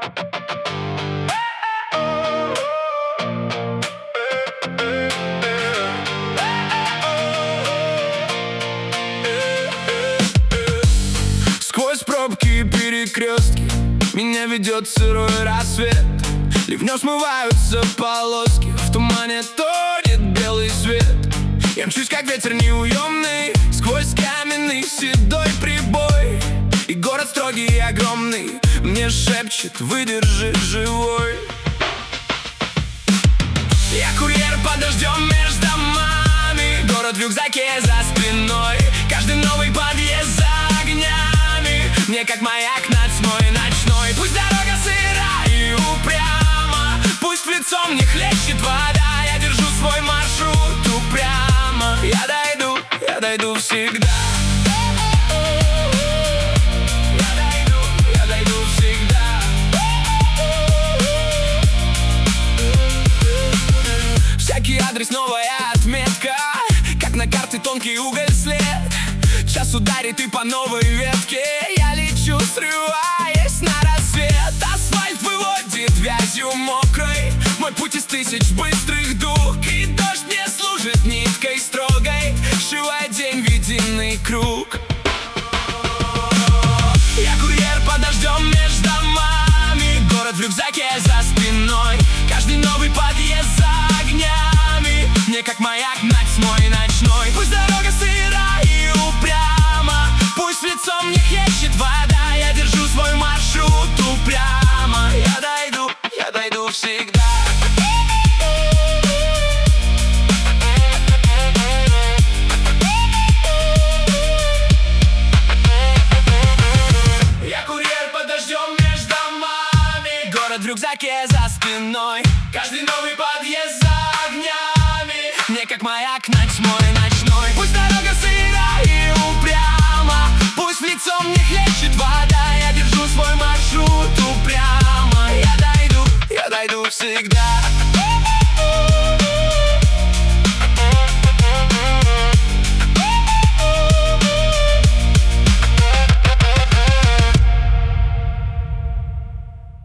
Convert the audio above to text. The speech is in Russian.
Сквозь пробки и перекрестки меня ведет сырой рассвет. Ливнем смываются полоски, в тумане тонет белый свет. Я мчусь, как ветер неуемный, сквозь каменный седой прибой. И город строгий и огромный мне шепчет: выдержи живой. Я курьер под дождем между домами, город в рюкзаке за спиной. Каждый новый подъезд за огнями мне как маяк над тьмой ночной. Пусть дорога сыра и упряма, пусть в лицо мне хлещет вода, я держу свой маршрут упрямо. Я дойду всегда. Я дойду всегда. Всякий адрес новая отметка, как на карте тонкий уголь след. Час ударит и по новой ветке я лечу, срываясь на рассвет. Асфальт выводит вязью мокрой мой путь из тысяч быстрых дуг. И дождь мне служит ниткой строгой, сшивая день в единый круг. Я курьер под дождем между домами, город в рюкзаке за спиной. Каждый новый подъезд за огнями мне как маяк над тьмой ночной. Пусть дорога сыра и упряма, пусть в лицо мне хлещет вода, я держу свой маршрут упрямо. Я дойду всегда. Я курьер под дождем между домами, город в рюкзаке за спиной. Каждый новый подъезд за огнями мне как маяк над тьмой.